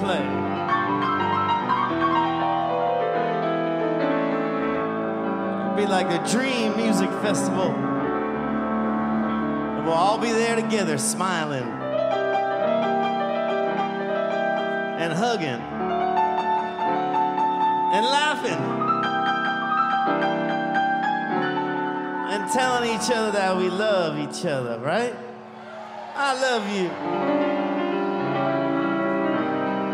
play. It'll be like a dream music festival. And we'll all be there together, smiling and hugging and laughing and telling each other that we love each other, right? I love you.